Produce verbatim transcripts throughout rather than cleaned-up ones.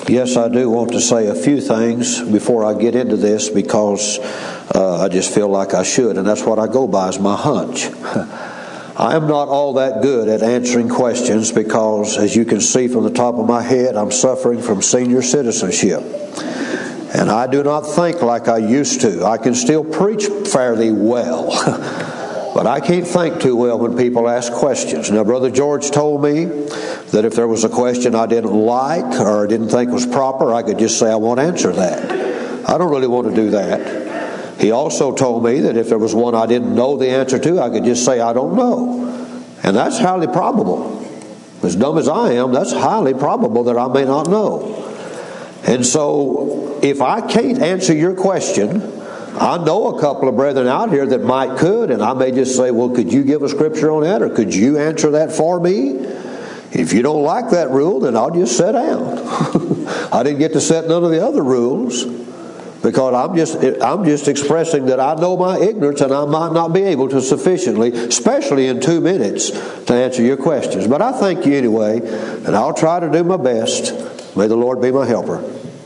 Yes, I do want to say a few things before I get into this, because uh, I just feel like I should, and that's what I go by, is my hunch. I am not all that good at answering questions because, as you can see from the top of my head, I'm suffering from senior citizenship. And I do not think like I used to. I can still preach fairly well, but I can't think too well when people ask questions. Now, Brother George told me that if there was a question I didn't like or didn't think was proper, I could just say I won't answer that. I don't really want to do that. He also told me that if there was one I didn't know the answer to, I could just say I don't know. And that's highly probable. As dumb as I am, that's highly probable that I may not know. And so if I can't answer your question, I know a couple of brethren out here that might could, and I may just say, well, could you give a scripture on that, or could you answer that for me? If you don't like that rule, then I'll just sit down. I didn't get to set none of the other rules, because I'm just I'm just expressing that I know my ignorance, and I might not be able to sufficiently, especially in two minutes, to answer your questions. But I thank you anyway, and I'll try to do my best. May the Lord be my helper.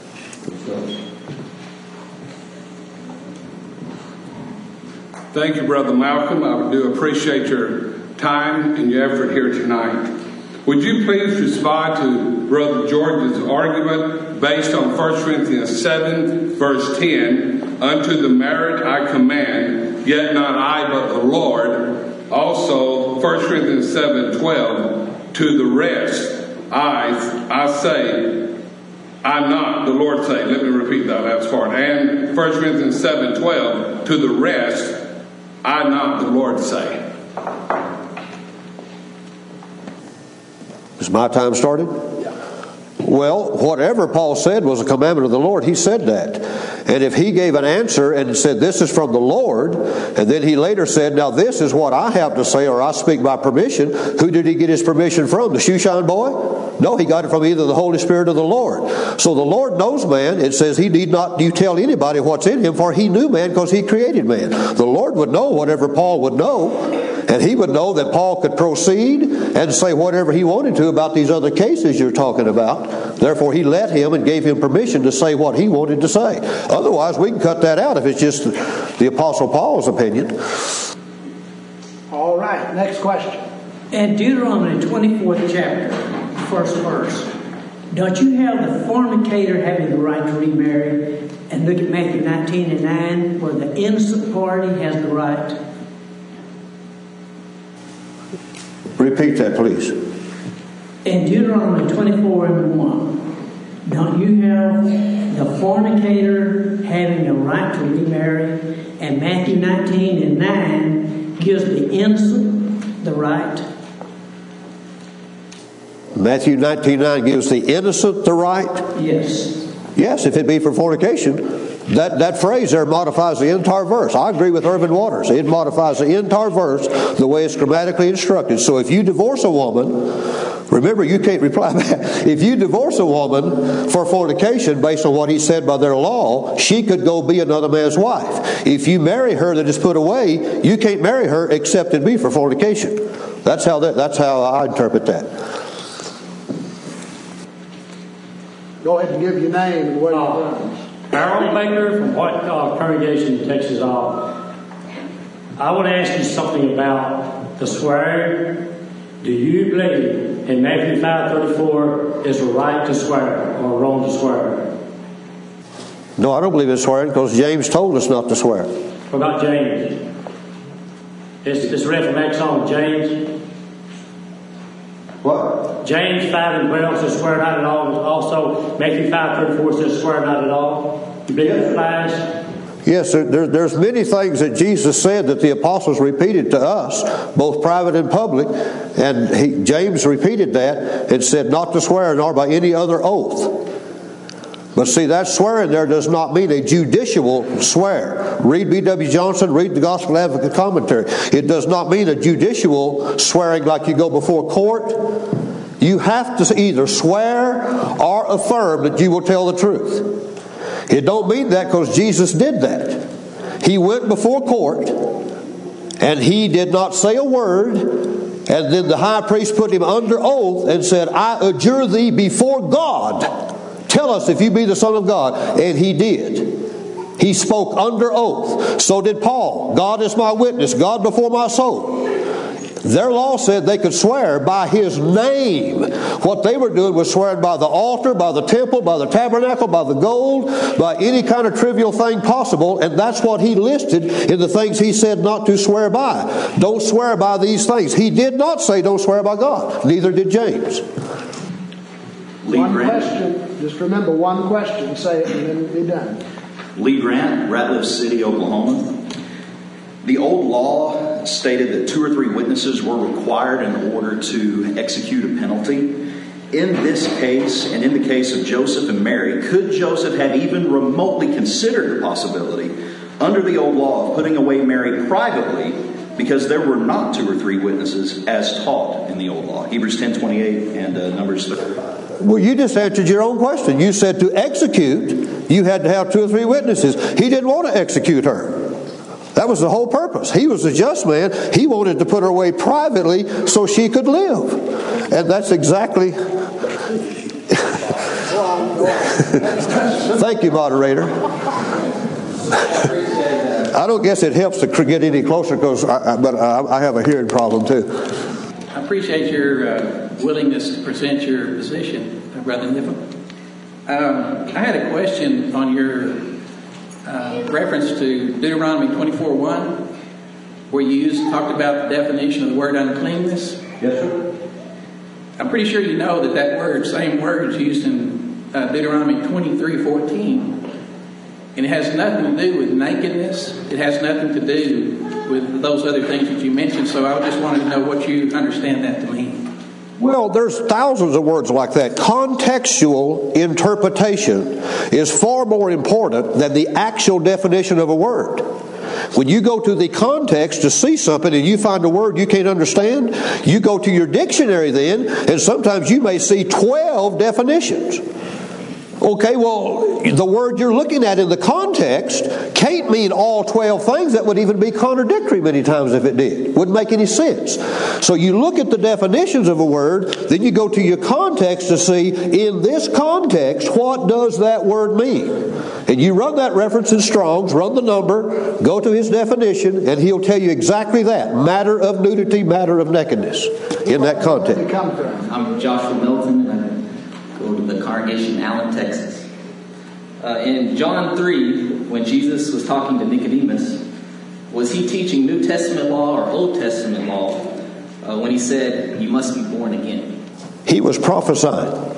Thank you, Brother Malcolm. I do appreciate your time and your effort here tonight. Would you please respond to Brother George's argument based on First Corinthians seven, verse ten, unto the married I command, yet not I but the Lord. Also, First Corinthians seven, twelve, to the rest I, I say, I'm not, the Lord say. Let me repeat that last part. And First Corinthians seven, twelve, to the rest I not, the Lord say. Is my time started? Well, whatever Paul said was a commandment of the Lord. He said that. And if he gave an answer and said, this is from the Lord, and then he later said, now this is what I have to say, or I speak by permission, who did he get his permission from? The shoeshine boy? No, he got it from either the Holy Spirit or the Lord. So the Lord knows man. It says he need not you tell anybody what's in him, for he knew man because he created man. The Lord would know whatever Paul would know. And he would know that Paul could proceed and say whatever he wanted to about these other cases you're talking about. Therefore, he let him and gave him permission to say what he wanted to say. Otherwise, we can cut that out if it's just the Apostle Paul's opinion. All right, next question. In Deuteronomy twenty-fourth chapter, first verse, don't you have the fornicator having the right to remarry? And look at Matthew nineteen and nine, where the innocent party has the right. Repeat that, please. In Deuteronomy twenty-four and one, don't you have the fornicator having the right to remarry? And Matthew nineteen and nine gives the innocent the right. Matthew nineteen nine gives the innocent the right? Yes. Yes, if it be for fornication. That, that phrase there modifies the entire verse. I agree with Irvin Waters. It modifies the entire verse the way it's grammatically instructed. So if you divorce a woman, remember you can't reply back. If you divorce a woman for fornication based on what he said by their law, she could go be another man's wife. If you marry her that is put away, you can't marry her except it be for fornication. That's how that, that's how I interpret that. Go ahead and give your name and where you're from. Harold Baker from White uh, Congregation in Texas. Uh, I want to ask you something about the swearing. Do you believe in Matthew five thirty-four is a right to swear or wrong to swear? No, I don't believe in swearing because James told us not to swear. What about James? It's, it's read from Exxon, James. What? James five and twelve says swear not at all. Also, Matthew five thirty-four says swear not at all. You believe it applies? Yes, there, there's many things that Jesus said that the apostles repeated to us, both private and public. And he, James repeated that and said not to swear nor by any other oath. But see, that swearing there does not mean a judicial swear. Read B W Johnson, read the Gospel Advocate Commentary. It does not mean a judicial swearing like you go before court. You have to either swear or affirm that you will tell the truth. It don't mean that because Jesus did that. He went before court and he did not say a word. And then the high priest put him under oath and said, I adjure thee before God Tell us if you be the Son of God. And he did. He spoke under oath. So did Paul. God is my witness. God before my soul. Their law said they could swear by his name. What they were doing was swearing by the altar, by the temple, by the tabernacle, by the gold, by any kind of trivial thing possible. And that's what he listed in the things he said not to swear by. Don't swear by these things. He did not say don't swear by God. Neither did James. Lee One Grant. question. Just remember one question. Say it and then we'll be done. Lee Grant, Ratliff City, Oklahoma. The old law stated that two or three witnesses were required in order to execute a penalty. In this case, and in the case of Joseph and Mary, could Joseph have even remotely considered the possibility, under the old law, of putting away Mary privately because there were not two or three witnesses as taught in the old law? Hebrews ten twenty-eight and uh, Numbers thirty-five. Well, you just answered your own question. You said to execute, you had to have two or three witnesses. He didn't want to execute her. That was the whole purpose. He was a just man. He wanted to put her away privately so she could live. And that's exactly... Thank you, moderator. I don't guess it helps to get any closer, because I, I, but I, I have a hearing problem too. I appreciate your uh, willingness to present your position, Brother Nipham. Um, I had a question on your uh, reference to Deuteronomy twenty-four one, where you used, talked about the definition of the word uncleanness. Yes, sir. I'm pretty sure you know that that word, same word, is used in uh, Deuteronomy twenty-three fourteen. And it has nothing to do with nakedness. It has nothing to do with those other things that you mentioned. So I just wanted to know what you understand that to mean. Well, there's thousands of words like that. Contextual interpretation is far more important than the actual definition of a word. When you go to the context to see something and you find a word you can't understand, you go to your dictionary then, and sometimes you may see twelve definitions. Okay, well, the word you're looking at in the context can't mean all twelve things. That would even be contradictory many times if it did. Wouldn't make any sense. So you look at the definitions of a word, then you go to your context to see, in this context, what does that word mean? And you run that reference in Strong's, run the number, go to his definition, and he'll tell you exactly that. Matter of nudity, matter of nakedness, in that context. I'm Joshua Milton, and I go to the congregation in Allen, Texas. Uh, in John three, when Jesus was talking to Nicodemus, was he teaching New Testament law or Old Testament law uh, when he said, you must be born again? He was prophesying.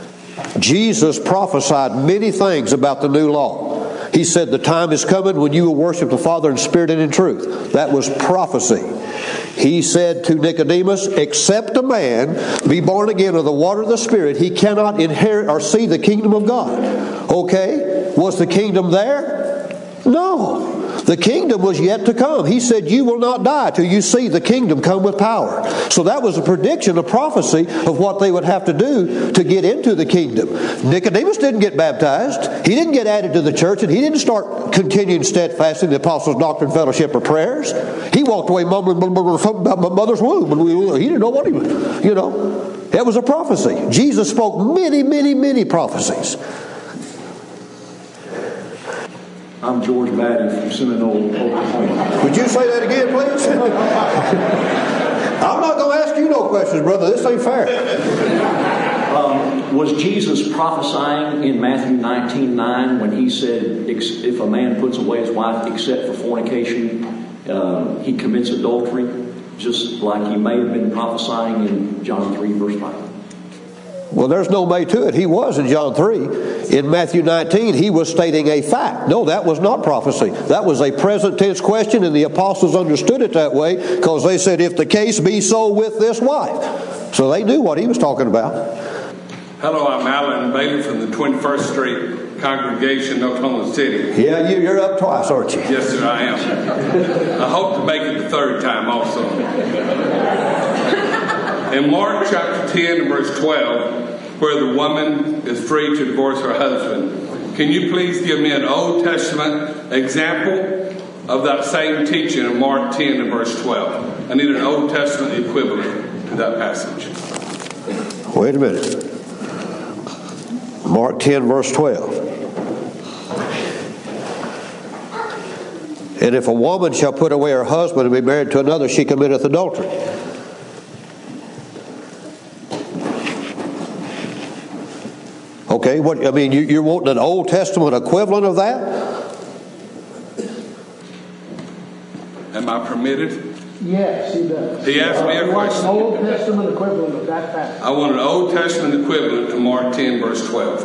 Jesus prophesied many things about the new law. He said, the time is coming when you will worship the Father in spirit and in truth. That was prophecy. He said to Nicodemus, except a man be born again of the water of the Spirit, he cannot inherit or see the kingdom of God. Okay, was the kingdom there? No. The kingdom was yet to come. He said, you will not die till you see the kingdom come with power. So that was a prediction, a prophecy of what they would have to do to get into the kingdom. Nicodemus didn't get baptized. He didn't get added to the church, and he didn't start continuing steadfast in the apostles' doctrine, fellowship, or prayers. He walked away mumbling something about my mother's womb. He didn't know what he was, you know. It was a prophecy. Jesus spoke many, many, many prophecies. I'm George Batty from Seminole, Oklahoma. Would you say that again, please? I'm not going to ask you no questions, brother. This ain't fair. Um, was Jesus prophesying in Matthew nineteen nine when he said, if a man puts away his wife except for fornication, uh, he commits adultery? Just like he may have been prophesying in John three, verse five. Well, there's no may to it. He was in John three. In Matthew nineteen, he was stating a fact. No, that was not prophecy. That was a present tense question, and the apostles understood it that way because they said, if the case be so with this wife. So they knew what he was talking about. Hello, I'm Alan Bailey from the twenty-first Street congregation, Oklahoma City. Yeah, you, you're up twice, aren't you? Yes, sir, I am. I hope to make it the third time also. In Mark chapter ten, verse twelve, where the woman is free to divorce her husband, can you please give me an Old Testament example of that same teaching in Mark ten and verse twelve? I need an Old Testament equivalent to that passage. Wait a minute. Mark ten, verse twelve. And if a woman shall put away her husband and be married to another, she committeth adultery. Okay, what I mean, you, you're wanting an Old Testament equivalent of that? Am I permitted? Yes, he does. He asked me a He wants question. an Old Testament equivalent of that fact. I want an Old Testament equivalent to Mark ten, verse twelve.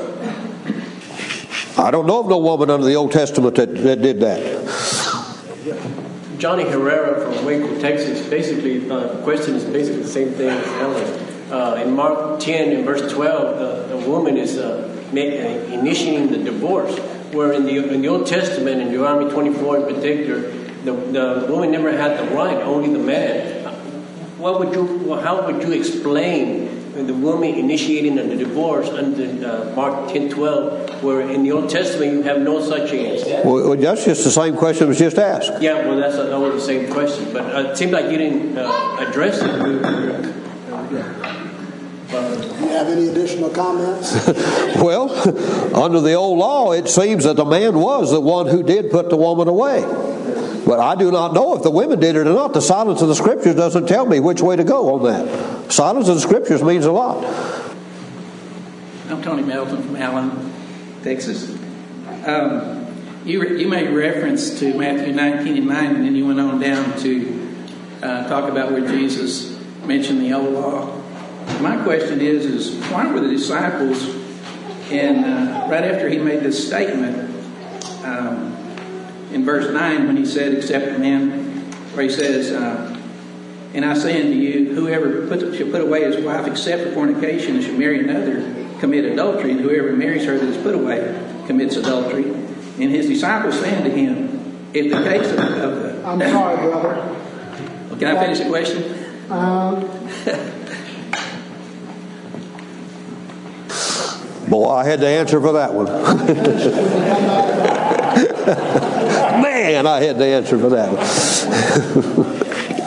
I don't know of no woman under the Old Testament that, that did that. Johnny Herrera from Waco, Texas. Basically, uh, the question is basically the same thing as Ellen. Uh, in Mark ten, in verse twelve, the, the woman is uh, make, uh, initiating the divorce. Where in the in the Old Testament, in Deuteronomy twenty-four in particular, the, the woman never had the right, only the man. What would you? Well, how would you explain the woman initiating the divorce under uh, Mark ten twelve, where in the Old Testament you have no such answer? Well, that's just the same question that was just asked. Yeah, well, that's that was the same question, but uh, it seemed like you didn't uh, address it. Do you have any additional comments? Well, under the old law, it seems that the man was the one who did put the woman away. But I do not know if the women did it or not. The silence of the Scriptures doesn't tell me which way to go on that. Silence of the Scriptures means a lot. I'm Tony Melton from Allen, Texas. Um, you, you made reference to Matthew nineteen and nine, and then you went on down to uh, talk about where Jesus mentioned the old law. My question is, is why were the disciples, and uh, right after he made this statement, um, in verse nine, when he said, except a man, where he says, uh, and I say unto you, whoever put, shall put away his wife except for fornication and shall marry another, commit adultery, and whoever marries her that is put away commits adultery. And his disciples saying to him, if the case of, of the... I'm sorry, brother. Can I finish the question? Um, Boy, I had the answer for that one. Man, I had the answer for that one.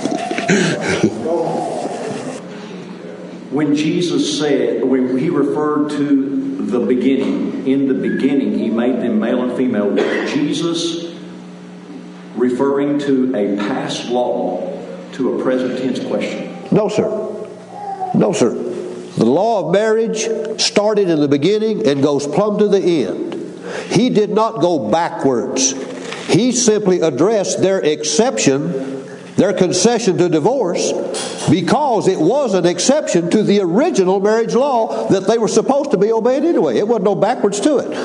When Jesus said, when he referred to the beginning, in the beginning he made them male and female, was Jesus referring to a past law to a present tense question? No, sir. No, sir. The law of marriage started in the beginning and goes plumb to the end. He did not go backwards. He simply addressed their exception, their concession to divorce, because it was an exception to the original marriage law that they were supposed to be obeying anyway. It wasn't no backwards to it.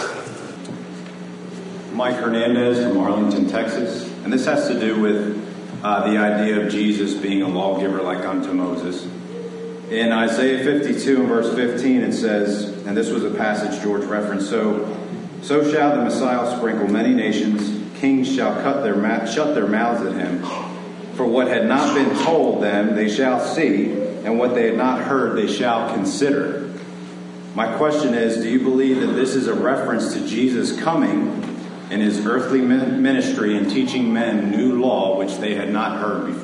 Mike Hernandez from Arlington, Texas. And this has to do with uh, the idea of Jesus being a lawgiver like unto Moses. In Isaiah fifty-two and verse fifteen it says, and this was a passage George referenced, so so shall the Messiah sprinkle many nations, kings shall cut their ma- shut their mouths at him. For what had not been told them they shall see, and what they had not heard they shall consider. My question is, do you believe that this is a reference to Jesus coming in his earthly ministry and teaching men new law which they had not heard before?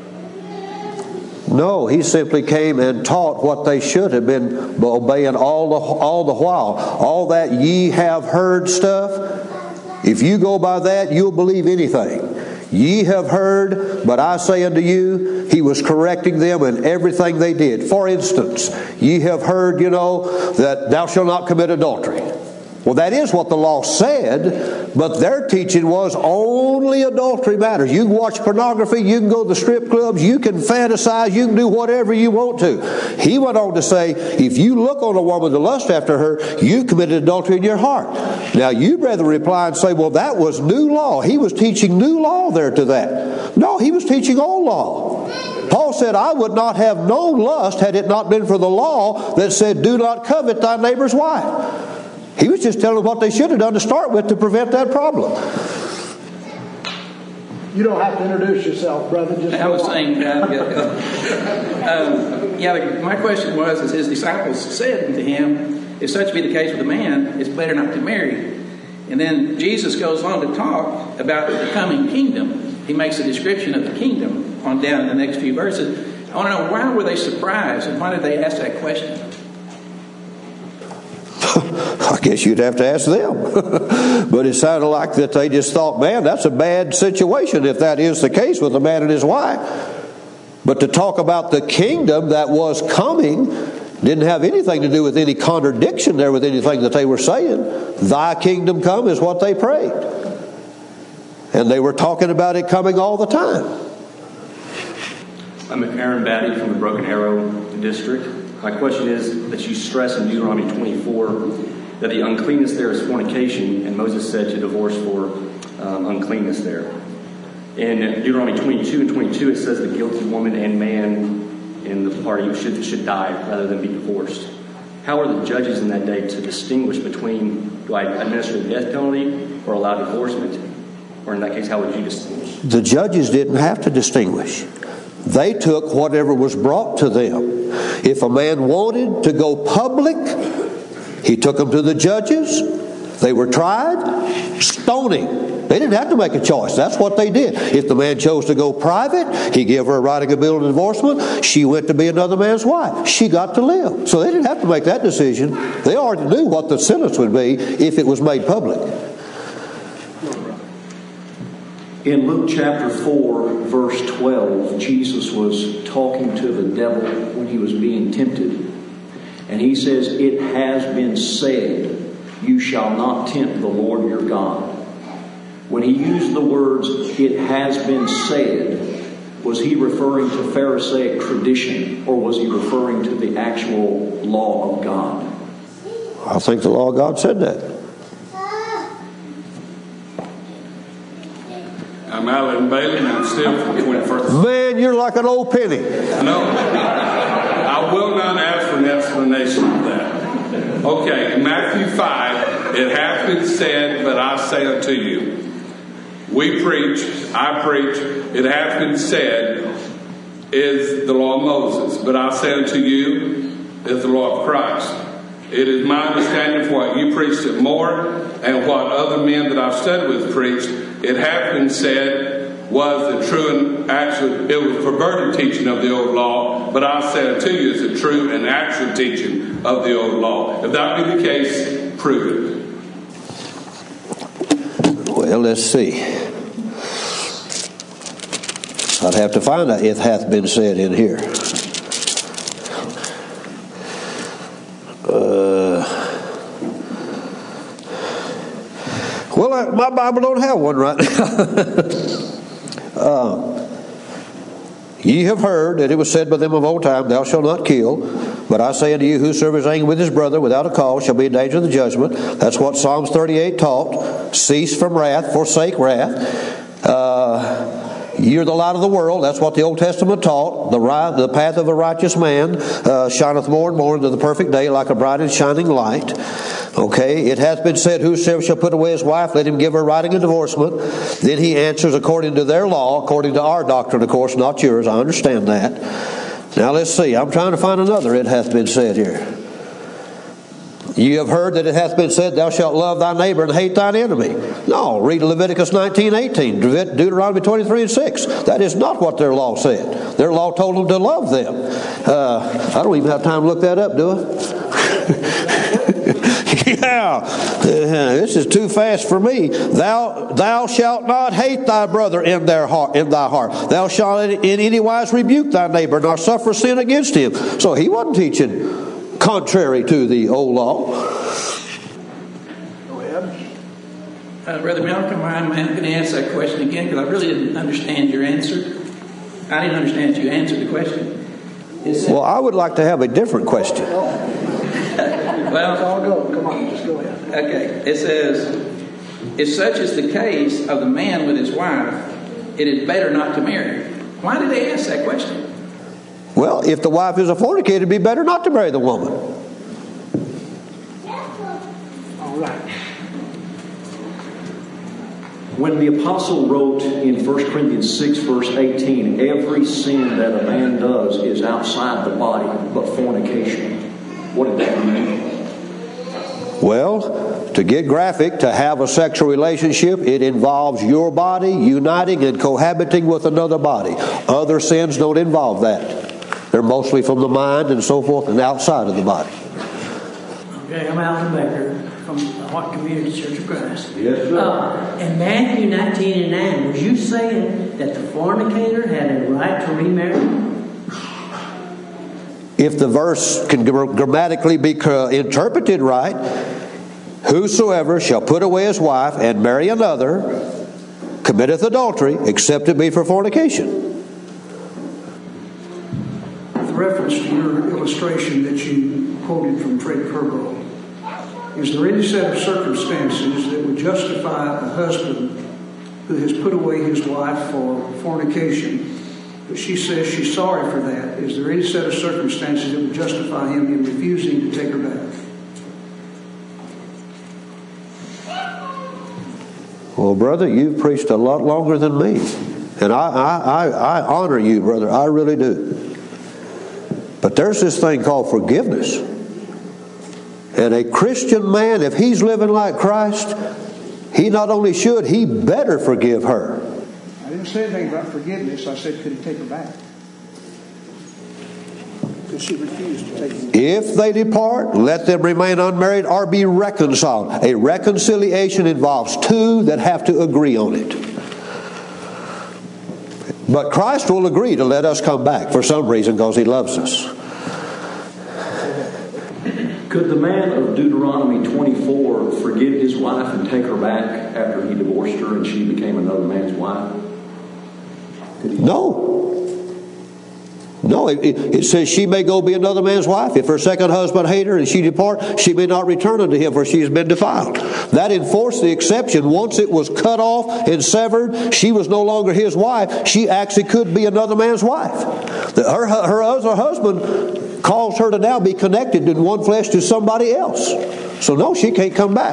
No, he simply came and taught what they should have been obeying all the all the while. All that ye have heard stuff, if you go by that, you'll believe anything. Ye have heard, but I say unto you, he was correcting them in everything they did. For instance, ye have heard, you know, that thou shalt not commit adultery. Well, that is what the law said, but their teaching was only adultery matters. You can watch pornography, you can go to the strip clubs, you can fantasize, you can do whatever you want to. He went on to say, if you look on a woman to lust after her, you've committed adultery in your heart. Now, you'd rather reply and say, well, that was new law. He was teaching new law there to that. No, he was teaching old law. Paul said, I would not have known lust had it not been for the law that said, do not covet thy neighbor's wife. He was just telling them what they should have done to start with to prevent that problem. You don't have to introduce yourself, brother. Just I was saying, uh, yeah, um, yeah, my question was, as his disciples said to him, if such be the case with a man, it's better not to marry. And then Jesus goes on to talk about the coming kingdom. He makes a description of the kingdom on down in the next few verses. I want to know, why were they surprised and why did they ask that question? I guess you'd have to ask them. But it sounded like that they just thought, man, that's a bad situation if that is the case with a man and his wife. But to talk about the kingdom that was coming didn't have anything to do with any contradiction there with anything that they were saying. Thy kingdom come is what they prayed. And they were talking about it coming all the time. I'm Aaron Batty from the Broken Arrow District. My question is that you stress in Deuteronomy twenty-four that the uncleanness there is fornication, and Moses said to divorce for um, uncleanness there. In Deuteronomy twenty-two and twenty-two, it says the guilty woman and man in the party should, should die rather than be divorced. How are the judges in that day to distinguish between, do I administer the death penalty or allow divorcement? Or in that case, how would you distinguish? The judges didn't have to distinguish. They took whatever was brought to them. If a man wanted to go public, he took them to the judges. They were tried, stoning. They didn't have to make a choice. That's what they did. If the man chose to go private, he gave her a writing of bill of divorcement. She went to be another man's wife. She got to live. So they didn't have to make that decision. They already knew what the sentence would be if it was made public. In Luke chapter four, verse twelve, Jesus was talking to the devil when he was being tempted. And he says, it has been said, you shall not tempt the Lord your God. When he used the words, it has been said, was he referring to Pharisaic tradition, or was he referring to the actual law of God? I think the law of God said that. I'm Alan Bailey, and I'm still from twenty-first. Man, you're like an old penny. No, I will not ask for an explanation of that. Okay, in Matthew five, it hath been said, but I say unto you. We preach, I preach, it hath been said, is the law of Moses. But I say unto you, is the law of Christ. It is my understanding for what you preached it more, and what other men that I've studied with preached, it hath been said was the true and actual, it was perverted teaching of the old law, but I say unto you is the true and actual teaching of the old law. If that be the case, prove it. Well, let's see. I'd have to find out it hath been said in here. Uh, well, I, my Bible don't have one right now. uh, Ye have heard that it was said by them of old time, thou shalt not kill. But I say unto you, whosoever is angry with his brother without a cause shall be in danger of the judgment. That's what Psalms thirty-eight taught. Cease from wrath, forsake wrath. Uh, You're the light of the world. That's what the Old Testament taught. The right, the path of a righteous man uh, shineth more and more into the perfect day like a bright and shining light. Okay, it hath been said, whosoever shall put away his wife, let him give her writing of divorcement. Then he answers according to their law, according to our doctrine, of course, not yours. I understand that. Now let's see. I'm trying to find another it hath been said here. You have heard that it hath been said, thou shalt love thy neighbor and hate thine enemy. No, read Leviticus nineteen eighteen, Deuteronomy twenty-three and six. That is not what their law said. Their law told them to love them. Uh, I don't even have time to look that up, do I? yeah, uh, this is too fast for me. Thou thou shalt not hate thy brother in their heart, in thy heart. Thou shalt in any wise rebuke thy neighbor, nor suffer sin against him. So he wasn't teaching contrary to the old law. Go ahead. Uh, Brother Malcolm, I'm going to answer that question again because I really didn't understand your answer. I didn't understand that you answered the question. Said, well, I would like to have a different question. Well, I'll go. Come on, just go ahead. Okay. It says, if such is the case of the man with his wife, it is better not to marry. Why did they ask that question? Well, if the wife is a fornicator, it'd be better not to marry the woman. All right. When the apostle wrote in First Corinthians six, verse eighteen, every sin that a man does is outside the body, but fornication. What did that mean? Well, to get graphic, to have a sexual relationship, it involves your body uniting and cohabiting with another body. Other sins don't involve that. They're mostly from the mind and so forth and outside of the body. Okay, I'm Alan Becker from the Hart Community Church of Christ. Yes, sir. Uh, in Matthew nineteen and nine, was you saying that the fornicator had a right to remarry? If the verse can grammatically be interpreted right, whosoever shall put away his wife and marry another committeth adultery, except it be for fornication. With reference to your illustration that you quoted from Fred Kerbal, is there any set of circumstances that would justify a husband who has put away his wife for fornication, but she says she's sorry for that? Is there any set of circumstances that would justify him in refusing to take her back? Well, brother, you've preached a lot longer than me. And I, I, I, I honor you, brother. I really do. But there's this thing called forgiveness. And a Christian man, if he's living like Christ, he not only should, he better forgive her. I didn't say anything about forgiveness. I said, could he take her back? Because she refused to take her back. If they depart, let them remain unmarried or be reconciled. A reconciliation involves two that have to agree on it. But Christ will agree to let us come back for some reason because He loves us. Could the man of Deuteronomy twenty-four forgive his wife and take her back after he divorced her and she became another man's wife? No. No, it, it says she may go be another man's wife. If her second husband hate her and she depart, she may not return unto him, for she has been defiled. That enforced the exception. Once it was cut off and severed, she was no longer his wife. She actually could be another man's wife. The, her, her other husband calls her to now be connected in one flesh to somebody else. So no, she can't come back.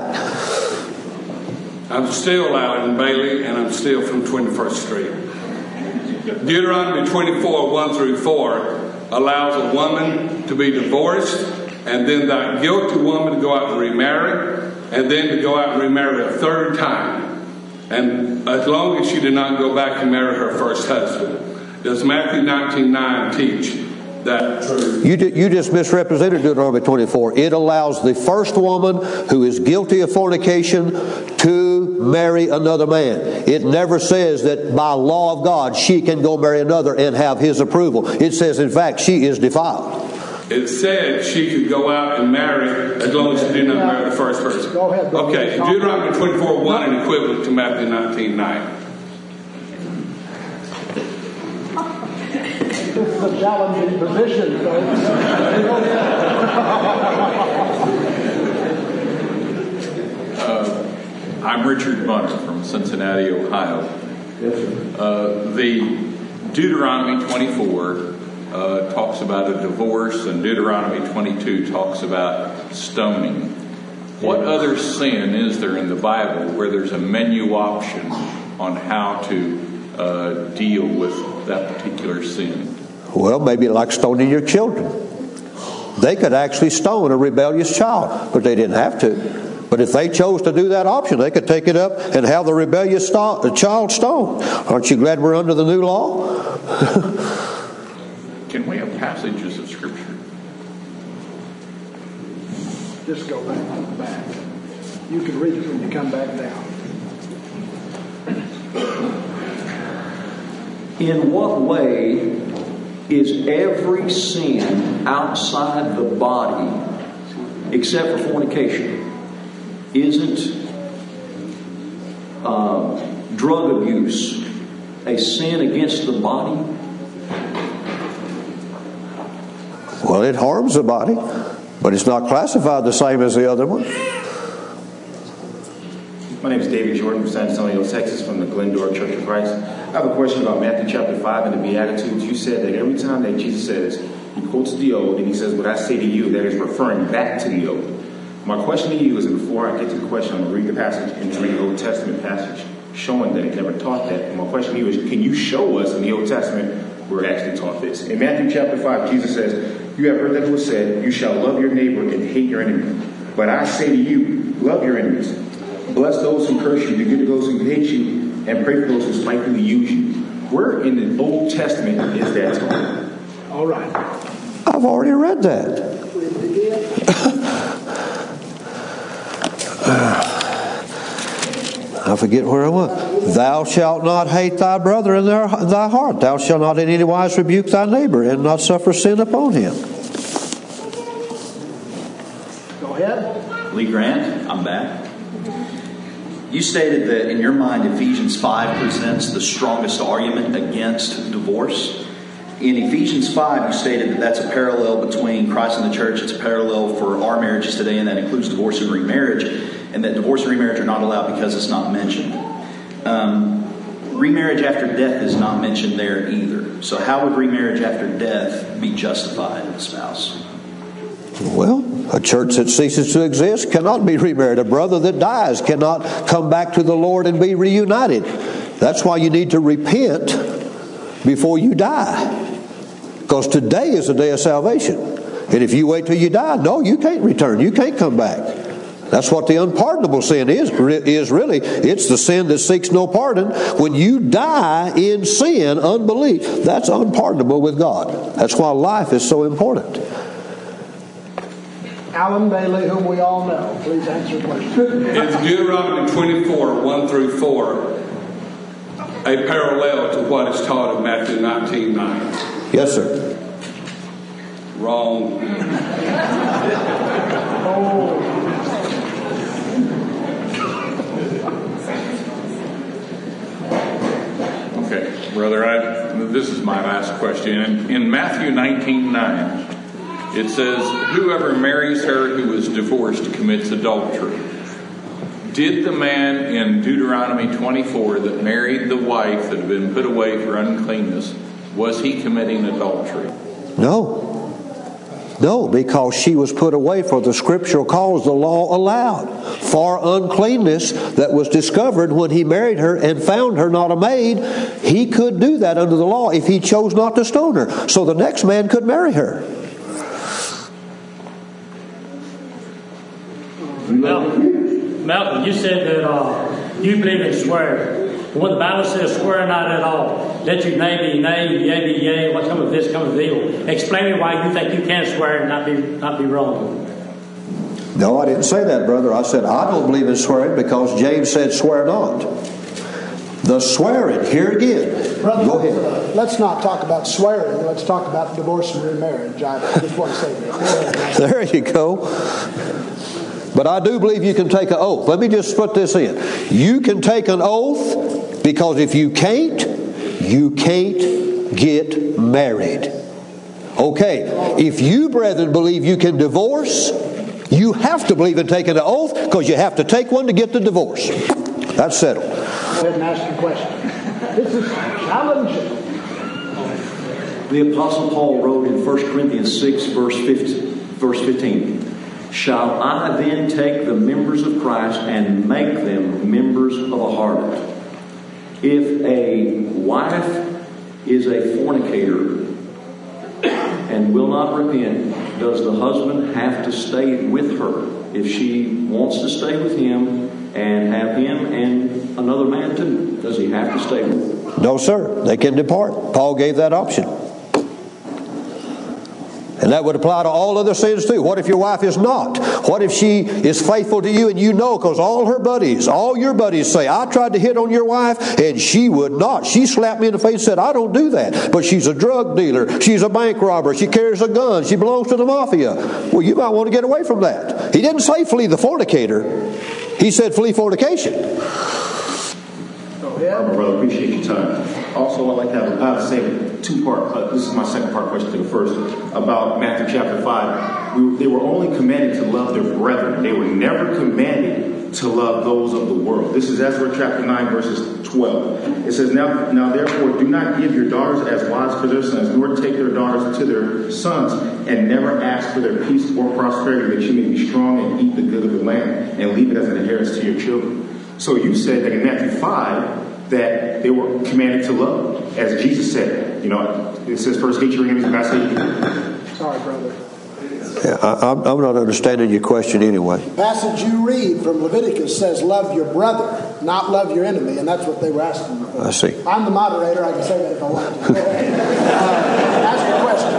I'm still Alan Bailey, and I'm still from twenty-first Street. Deuteronomy twenty-four, one through four allows a woman to be divorced, and then that guilty woman to go out and remarry, and then to go out and remarry a third time. And as long as she did not go back and marry her first husband. Does Matthew nineteen nine teach that truth? You, you just misrepresented Deuteronomy twenty-four. It allows the first woman who is guilty of fornication to marry another man. It never says that by law of God she can go marry another and have his approval. It says, in fact, she is defiled. It said she could go out and marry as long as she did not marry the first person. Go ahead, brother. Okay, Deuteronomy twenty-four one and equivalent to Matthew nineteen nine. This is a challenging position, folks. uh, I'm Richard Bunner from Cincinnati, Ohio. Yes, sir. Uh, the Deuteronomy twenty-four uh, talks about a divorce, and Deuteronomy twenty-two talks about stoning. What other sin is there in the Bible where there's a menu option on how to uh, deal with that particular sin? Well, maybe like stoning your children. They could actually stone a rebellious child, but they didn't have to. But if they chose to do that option, they could take it up and have the rebellious st- child stoned. Aren't you glad we're under the new law? Can we have passages of Scripture? Just go back, back. You can read it when you come back down. In what way is every sin outside the body, except for fornication, isn't uh, drug abuse a sin against the body? Well, it harms the body, but it's not classified the same as the other one. My name is David Jordan from San Antonio, Texas, from the Glendora Church of Christ. I have a question about Matthew chapter five and the Beatitudes. You said that every time that Jesus says, he quotes the old and he says, what I say to you, that is referring back to the old. My question to you is, and before I get to the question, I'm going to read the passage and then read the Old Testament passage showing that it never taught that. And my question to you is, can you show us in the Old Testament where it actually taught this? In Matthew chapter five, Jesus says, you have heard that it was said, you shall love your neighbor and hate your enemy. But I say to you, love your enemies. Bless those who curse you, do good to those who hate you, and pray for those who spitefully use you. Where in the Old Testament is that taught? All right. I've already read that. I forget where I was. Thou shalt not hate thy brother in thy thy heart. Thou shalt not in any wise rebuke thy neighbor, and not suffer sin upon him. Go ahead. Lee Grant, I'm back. You stated that in your mind Ephesians five presents the strongest argument against divorce. In Ephesians five, you stated that that's a parallel between Christ and the church. It's a parallel for our marriages today, and that includes divorce and remarriage, and that divorce and remarriage are not allowed because it's not mentioned. Um, remarriage after death is not mentioned there either. So how would remarriage after death be justified, spouse? Well, a church that ceases to exist cannot be remarried. A brother that dies cannot come back to the Lord and be reunited. That's why you need to repent before you die. Because today is the day of salvation. And if you wait till you die, no, you can't return. You can't come back. That's what the unpardonable sin is, is really. It's the sin that seeks no pardon. When you die in sin, unbelief, that's unpardonable with God. That's why life is so important. Alan Bailey, whom we all know, please answer the question. Is Deuteronomy twenty-four, one through four, a parallel to what is taught in Matthew nineteen nine? Yes, sir. Wrong. Okay, brother, I, this is my last question. In, in Matthew nineteen nine, it says, whoever marries her who is divorced commits adultery. Did the man in Deuteronomy twenty-four that married the wife that had been put away for uncleanness, was he committing adultery? No. No, because she was put away for the scriptural cause the law allowed. For uncleanness that was discovered when he married her and found her not a maid, he could do that under the law if he chose not to stone her. So the next man could marry her. Malcolm, Malcolm, you said that uh, you believe in swearing. When the Bible says swear not at all, let your nay be nay, yea be yea, what come of this come of evil. Explain me why you think you can swear and not be not be wrong. No, I didn't say that, brother. I said I don't believe in swearing because James said swear not. The swearing, here again. Brother, go ahead. Uh, let's not talk about swearing. Let's talk about divorce and remarriage. I just want to say that. There you go. But I do believe you can take an oath. Let me just put this in. You can take an oath because if you can't, you can't get married. Okay, if you, brethren, believe you can divorce, you have to believe in taking an oath because you have to take one to get the divorce. That's settled. Go ahead and ask your question. This is challenging. The Apostle Paul wrote in First Corinthians six, verse fifteen, shall I then take the members of Christ and make them members of a harlot? If a wife is a fornicator and will not repent, does the husband have to stay with her if she wants to stay with him and have him and another man too? Does he have to stay with her? No, sir. They can depart. Paul gave that option. And that would apply to all other sins too. What if your wife is not? What if she is faithful to you and you know, because all her buddies, all your buddies say, I tried to hit on your wife and she would not. She slapped me in the face and said, I don't do that. But she's a drug dealer. She's a bank robber. She carries a gun. She belongs to the mafia. Well, you might want to get away from that. He didn't say flee the fornicator. He said flee fornication. Go ahead. My brother, appreciate your time. Also, I'd like to have uh, say two part. Uh, this is my second part question to the first about Matthew chapter five. We, they were only commanded to love their brethren. They were never commanded to love those of the world. This is Ezra chapter nine, verses twelve. It says, "Now, now therefore, do not give your daughters as wives for their sons, nor take their daughters to their sons, and never ask for their peace or prosperity, that you may be strong and eat the good of the land, and leave it as an inheritance to your children." So you said that in Matthew five. That they were commanded to love, as Jesus said. You know, it says, "First hate your enemies, and God save." Sorry, brother. Yeah, I, I'm, I'm not understanding your question anyway. The passage you read from Leviticus says, "Love your brother, not love your enemy," and that's what they were asking for. I see. I'm the moderator. I can say that if I want to. Go ahead.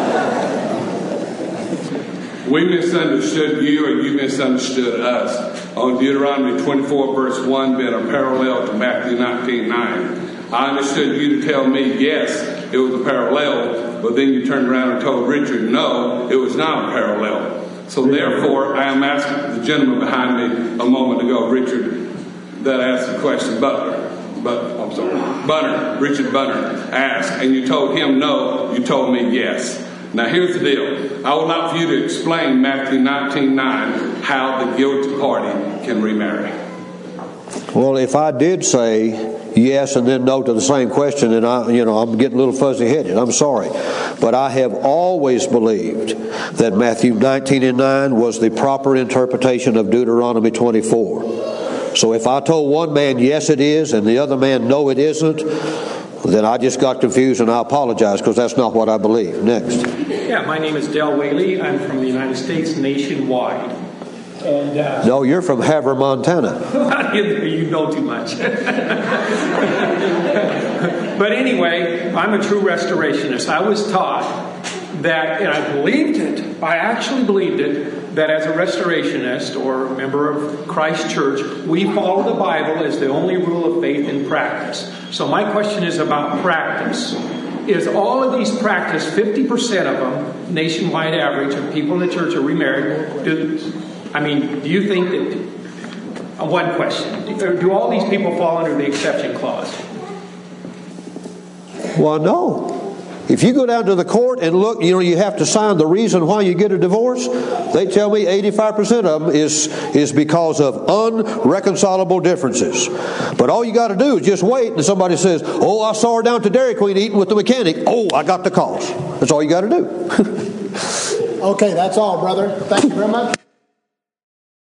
Uh, ask your question. We misunderstood you, or you misunderstood us. on Deuteronomy twenty-four, verse one being a parallel to Matthew nineteen nine. I understood you to tell me, yes, it was a parallel, but then you turned around and told Richard, no, it was not a parallel. So therefore, I am asking the gentleman behind me a moment ago, Richard, that asked the question, Butler. But I'm sorry, Bunner, Richard Bunner asked, and you told him no, you told me yes. Now here's the deal. I would like for you to explain Matthew nineteen nine, how the guilty party can remarry. Well, if I did say yes and then no to the same question, then I, you know, I'm getting a little fuzzy-headed. I'm sorry. But I have always believed that Matthew nineteen and nine was the proper interpretation of Deuteronomy twenty-four. So if I told one man, yes, it is, and the other man, no, it isn't, then I just got confused, and I apologize because that's not what I believe. Next. Yeah, my name is Del Whaley. I'm from the United States nationwide. And, uh, no, you're from Havre, Montana. You know too much. But anyway, I'm a true restorationist. I was taught that, and I believed it, I actually believed it, that as a restorationist or a member of Christ Church, we follow the Bible as the only rule of faith in practice. So my question is about practice. Is all of these practice, fifty percent of them, nationwide average of people in the church are remarried? Do, I mean, do you think that, uh, one question, do all these people fall under the exception clause? Well, no. If you go down to the court and look, you know, you have to sign the reason why you get a divorce. They tell me eighty-five percent of them is, is because of unreconcilable differences. But all you got to do is just wait and somebody says, oh, I saw her down to Dairy Queen eating with the mechanic. Oh, I got the cause. That's all you got to do. Okay, that's all, brother. Thank you very much.